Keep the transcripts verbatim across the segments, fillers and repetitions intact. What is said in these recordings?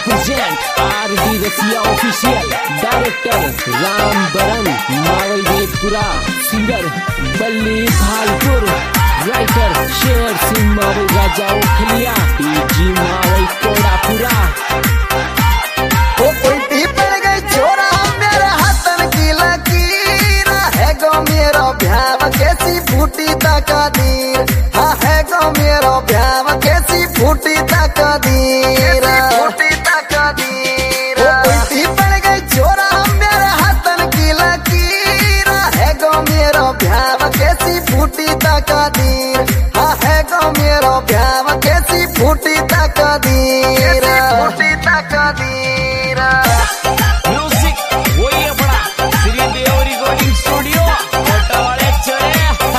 Present R D Rasiya official, director Ram Baran Mawal वेदपुरा, singer बल्ली Bhalpur, writer Sher Singh Maval राजा ओखलिया, जी मावल कोड़ापुरा। वो उल्टी पड़ गई छोरा मेरे हाथन की लकीर, है गो मेरा भ्याव कैसी फूटी तकदीर, हाँ है गो मेरा भ्याव कैसी फूटी तकदीर, फूटी तकदीर। वो उल्टी पड़ गई छोरा मेरे हाथन की लकीर, है गो मेरा भ्याव कैसी फूटी तकदीर, हाँ है गो मेरा भ्याव कैसी फूटी तकदीर, फूटी तकदीर। म्यूजिक वही अपना श्रीदेव रिकॉर्डिंग स्टूडियो कोटवाड़े चढ़े।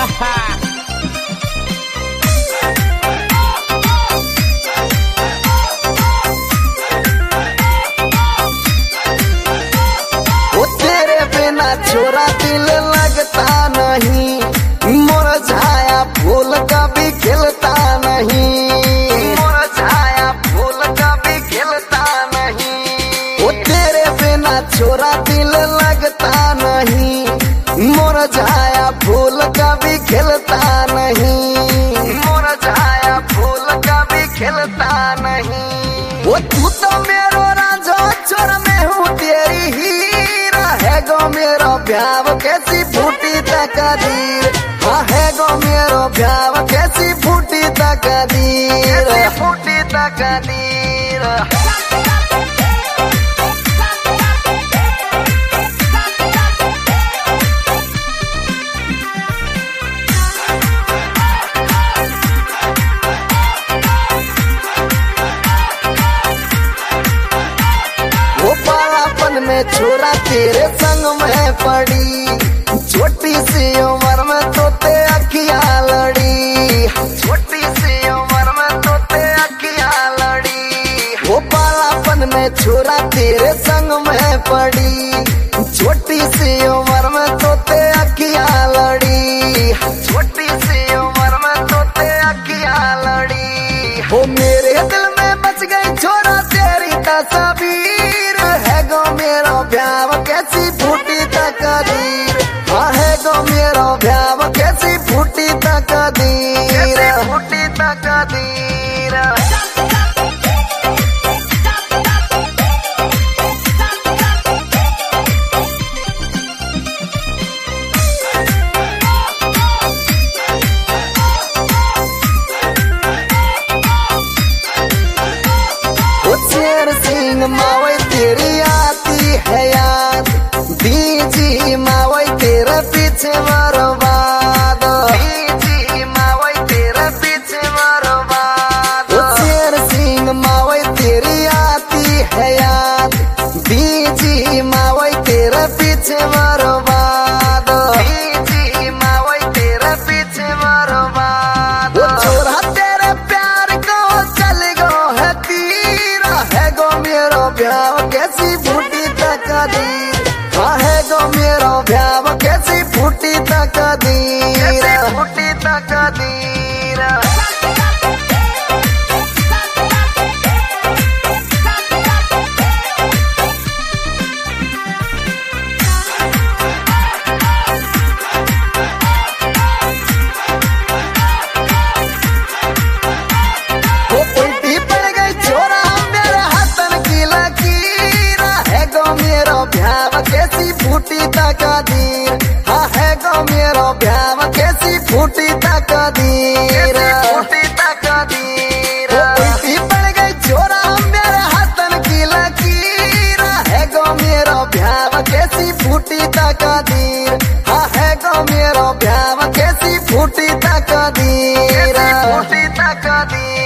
वो तेरे बिना छोरा दिल लगता नहीं, मुरझाया फूल कभी खिलता नहीं, मुरझाया फूल कभी खिलता नहीं। वो तेरे बिना छोरा दिल लगता नहीं, मुरझाया फूल कभी खिलता नहीं, मुरझाया फूल कभी खिलता नहीं। वो तू तो मेरो राजा छोर में हूँ तेरी हीरा, है गो मेरो भ्याव कैसी फूटी तकदीर, हाँ है गो मेरो भ्याव कैसी फूटी तकदीर, फूटी तकदीर। वो बालापन में छोरा तेरे संग में पड़ी, छोटी सी उम्र में तो ते अखियां लड़ी, छोटी सी उम्र में तो ते अखियां लड़ी। वो बालापन में छोरा तेरे संग में पड़ी, छोटी सी उम्र में तो ते अखियां लड़ी, छोटी सी उम्र में तो ते अखियां लड़ी। वो मेरे दिल में बच गई छोरा तेरी तस्वीर, है गो मेरा भ्याव कैसी फूटी तकदीर, हाँ है गो मेरा भ्याव कैसी फूटी तकदीर, फूटी तकदीर। वो शेर सिंह मावई तेरी आती है याद, बीजी मावई तेरे पीछे बर्बाद, बीजी मावई तेरे पीछे बर्बाद। वो शेर सिंह मावई तेरी आती है याद, बीजी मावई तेरे पीछे बर्बाद, बीजी मावई तेरे पीछे बर्बाद। वो छोरा तेरे प्यार को चल गो है तीर, है गो मेरो भ्याव कैसी फूटी तकदीर, हाँ है गो मेरो भ्याव कैसी फूटी तकदीर, फूटी तकदीर। वो उल्टी पड़ गई छोरा मेरे हाथन की लकीर, है गो मेरो भ्याव कैसी फूटी तकदीर, हाँ है गो मेरो भ्याव कैसी फूटी तकदीर, फूटी तकदीर। वो उल्टी पड़ गई छोरा मेरे हाथन की लकीर, है गो मेरो भ्याव कैसी फूटी तकदीर, हाँ है गो मेरो भ्याव कैसी फूटी तकदीर, फूटी तकदीर।